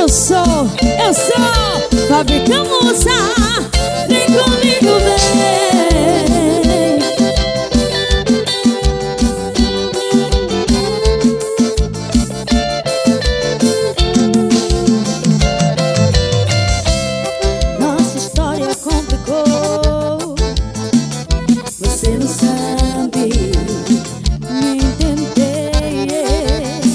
Eu sou Fábrica Musa. Vem comigo, vem. Nossa história complicou. Você não sabe me entender.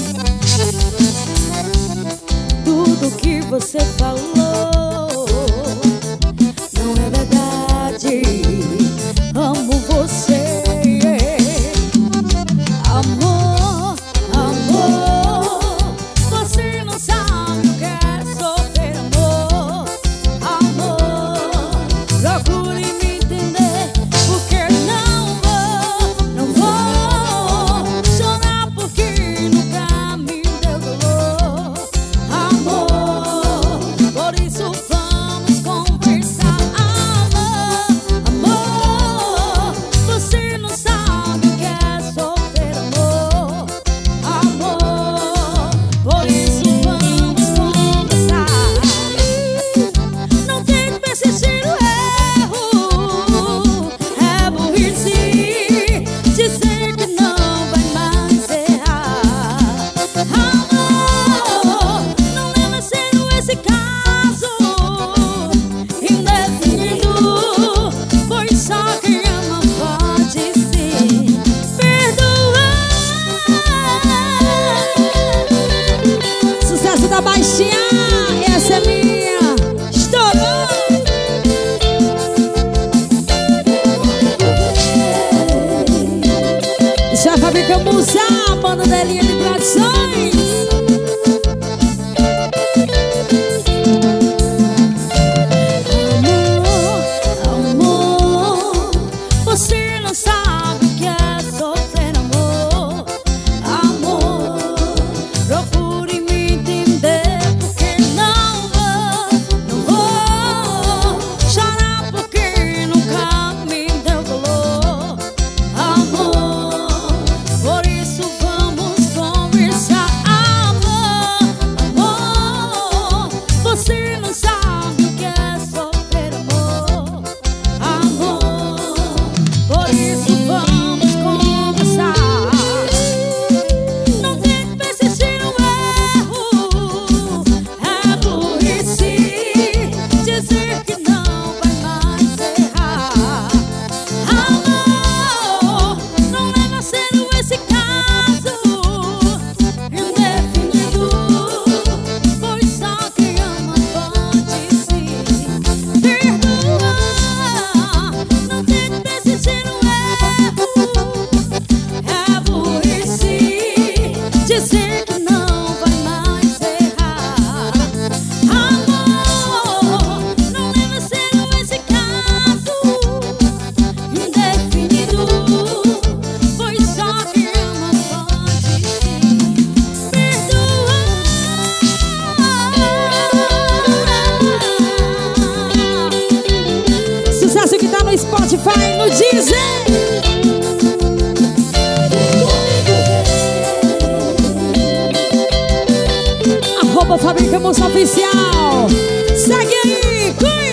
Tudo que você falou não é verdade. Amo você. Amor, amor, você não sabe o que é sofrer amor. Amor, procure me entender, porque não vou chorar porque nunca me deu dolor. Amor, por isso vamos conversar. Amor, você não sabe o que é sofrer amor. Amor, por isso vamos conversar. Não tente persistir no erro, é burrice dizer que não vai mais errar. Amor, não leva a sério esse caso indefinido, pois só quem ama pode se perdoar. Sucesso da baixinha, essa é minha. Estourou. Isso é Fábrica Musa, banda da Linha de Produções. Amor, você não sabe o que é sofrer amor. Amor, procure me entender, porque não vou chorar porque nunca me deu valor. Amor, por isso vamos conversar. Amor, você não sabe o que é sofrer amor. Amor, por isso vamos conversar. Não tente persistir no erro, é burrice dizer que não vai mais errar. Amor, não leva a sério esse caso indefinido, pois só quem ama pode se perdoar. Não tente persistir no erro, é burrice dizer que não vai mais errar. Amor, não leva a sério esse caso indefinido, pois só quem ama pode se perdoar. Sucesso que tá no Spotify, no Deezer. Arroba Fábrica Musa Oficial. Segue aí,